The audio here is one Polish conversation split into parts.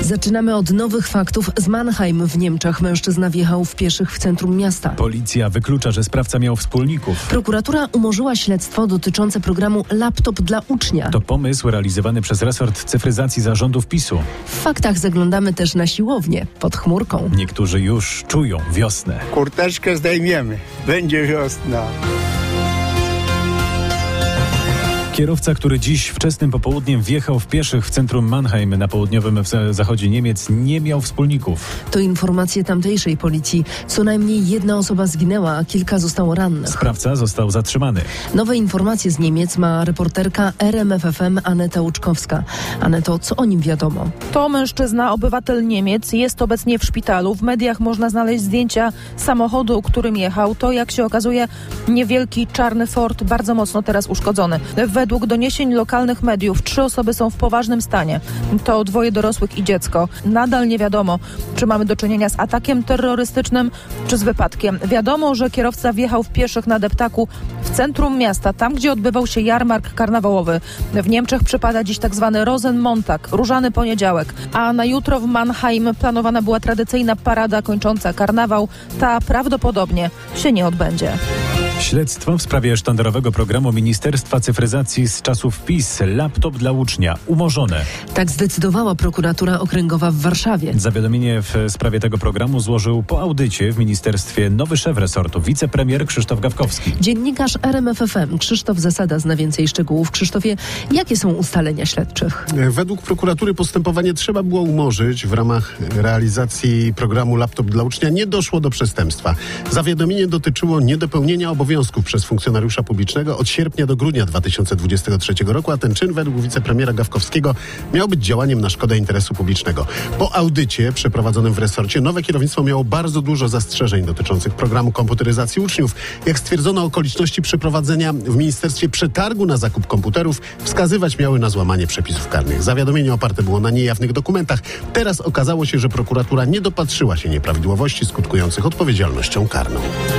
Zaczynamy od nowych faktów z Mannheim w Niemczech. Mężczyzna wjechał w pieszych w centrum miasta. Policja wyklucza, że sprawca miał wspólników. Prokuratura umorzyła śledztwo dotyczące programu Laptop dla ucznia. To pomysł realizowany przez resort cyfryzacji zarządów PiS-u. W faktach zaglądamy też na siłownię pod chmurką. Niektórzy już czują wiosnę. Kurteczkę zdejmiemy. Będzie wiosna. Kierowca, który dziś wczesnym popołudniem wjechał w pieszych w centrum Mannheim na południowym zachodzie Niemiec, nie miał wspólników. To informacje tamtejszej policji. Co najmniej jedna osoba zginęła, a kilka zostało rannych. Sprawca został zatrzymany. Nowe informacje z Niemiec ma reporterka RMFFM Aneta Łuczkowska. Aneto, co o nim wiadomo? To mężczyzna, obywatel Niemiec, jest obecnie w szpitalu. W mediach można znaleźć zdjęcia samochodu, którym jechał. To, jak się okazuje, niewielki czarny Ford, bardzo mocno teraz uszkodzony. Według doniesień lokalnych mediów 3 osoby są w poważnym stanie. To 2 dorosłych i dziecko. Nadal nie wiadomo, czy mamy do czynienia z atakiem terrorystycznym, czy z wypadkiem. Wiadomo, że kierowca wjechał w pieszych na deptaku w centrum miasta, tam gdzie odbywał się jarmark karnawałowy. W Niemczech przypada dziś tak zwany Rosenmontag, różany poniedziałek, a na jutro w Mannheim planowana była tradycyjna parada kończąca karnawał. Ta prawdopodobnie się nie odbędzie. Śledztwo w sprawie sztandarowego programu Ministerstwa Cyfryzacji z czasów PiS Laptop dla ucznia umorzone. Tak zdecydowała prokuratura okręgowa w Warszawie. Zawiadomienie w sprawie tego programu złożył po audycie w ministerstwie nowy szef resortu, wicepremier Krzysztof Gawkowski. Dziennikarz RMFFM Krzysztof Zasada zna więcej szczegółów. Krzysztofie, jakie są ustalenia śledczych? Według prokuratury postępowanie trzeba było umorzyć. W ramach realizacji programu Laptop dla ucznia nie doszło do przestępstwa. Zawiadomienie dotyczyło niedopełnienia obowiązków przez funkcjonariusza publicznego od sierpnia do grudnia 2023 roku, a ten czyn według wicepremiera Gawkowskiego miał być działaniem na szkodę interesu publicznego. Po audycie przeprowadzonym w resorcie nowe kierownictwo miało bardzo dużo zastrzeżeń dotyczących programu komputeryzacji uczniów. Jak stwierdzono, okoliczności przeprowadzenia w ministerstwie przetargu na zakup komputerów wskazywać miały na złamanie przepisów karnych. Zawiadomienie oparte było na niejawnych dokumentach. Teraz okazało się, że prokuratura nie dopatrzyła się nieprawidłowości skutkujących odpowiedzialnością karną.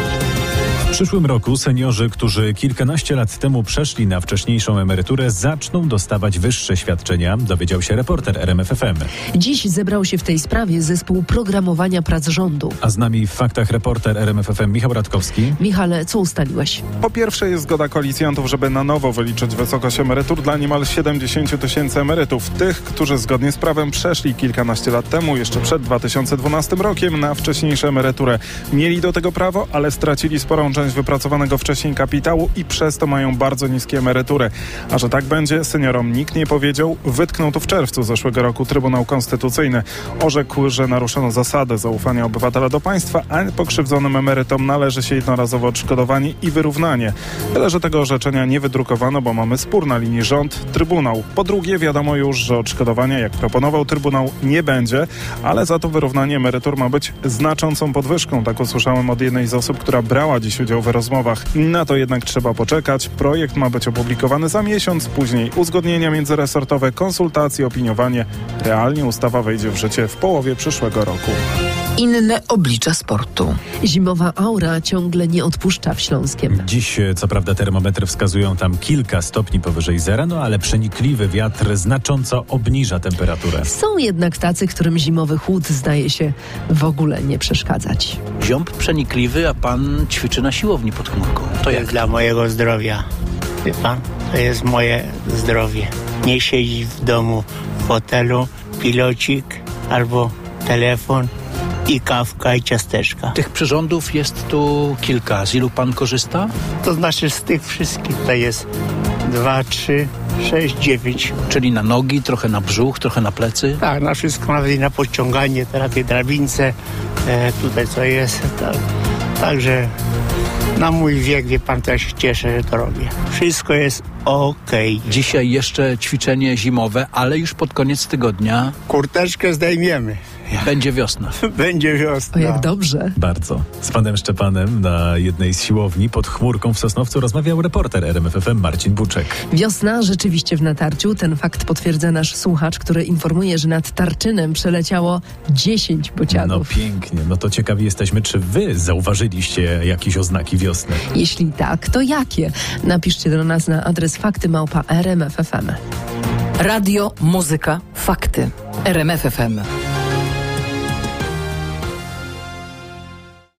W przyszłym roku seniorzy, którzy kilkanaście lat temu przeszli na wcześniejszą emeryturę, zaczną dostawać wyższe świadczenia, dowiedział się reporter RMFFM. Dziś zebrał się w tej sprawie zespół programowania prac rządu. A z nami w faktach reporter RMFFM Michał Radkowski. Michale, co ustaliłeś? Po pierwsze jest zgoda koalicjantów, żeby na nowo wyliczyć wysokość emerytur dla niemal 70 000 emerytów. Tych, którzy zgodnie z prawem przeszli kilkanaście lat temu, jeszcze przed 2012 rokiem, na wcześniejszą emeryturę. Mieli do tego prawo, ale stracili sporą część wypracowanego wcześniej kapitału i przez to mają bardzo niskie emerytury. A że tak będzie, seniorom nikt nie powiedział. Wytknął to w czerwcu zeszłego roku Trybunał Konstytucyjny. Orzekł, że naruszono zasadę zaufania obywatela do państwa, a pokrzywdzonym emerytom należy się jednorazowe odszkodowanie i wyrównanie. Tyle, że tego orzeczenia nie wydrukowano, bo mamy spór na linii rząd-Trybunał. Po drugie, wiadomo już, że odszkodowania, jak proponował Trybunał, nie będzie, ale za to wyrównanie emerytur ma być znaczącą podwyżką. Tak usłyszałem od jednej z osób, która brała dziś udział w rozmowach. Na to jednak trzeba poczekać. Projekt ma być opublikowany za miesiąc, później uzgodnienia międzyresortowe, konsultacje, opiniowanie. Realnie ustawa wejdzie w życie w połowie przyszłego roku. Inne oblicza sportu. Zimowa aura ciągle nie odpuszcza w Śląskiem. Dziś, co prawda, termometry wskazują tam kilka stopni powyżej zera, no ale przenikliwy wiatr znacząco obniża temperaturę. Są jednak tacy, którym zimowy chłód zdaje się w ogóle nie przeszkadzać. Ziąb przenikliwy, a pan ćwiczy na siłowni pod chmurką. To jak? Dla mojego zdrowia. Wie pan? To jest moje zdrowie. Nie siedzieć w domu w fotelu, pilocik albo telefon i kawka i ciasteczka. Tych przyrządów jest tu kilka. Z ilu pan korzysta? To znaczy z tych wszystkich to jest 2, 3, 6, 9. Czyli na nogi, trochę na brzuch, trochę na plecy? Tak, na wszystko, nawet i na podciąganie, teraz tej drabince, tutaj co jest. Tak. Także na mój wiek, wie pan, to ja się cieszę, że to robię. Wszystko jest okej. Dzisiaj jeszcze ćwiczenie zimowe, ale już pod koniec tygodnia Kurteczkę zdejmiemy. będzie wiosna. Będzie wiosna. O, jak dobrze. Bardzo. Z panem Szczepanem na jednej z siłowni pod chmurką w Sosnowcu rozmawiał reporter RMFFM Marcin Buczek. Wiosna rzeczywiście w natarciu. Ten fakt potwierdza nasz słuchacz, który informuje, że nad Tarczynem przeleciało 10 bocianów. No pięknie. No to ciekawi jesteśmy, czy wy zauważyliście jakieś oznaki wiosny? Jeśli tak, to jakie? Napiszcie do nas na adres fakty@rmf.fm. Radio, muzyka, fakty. RMF FM.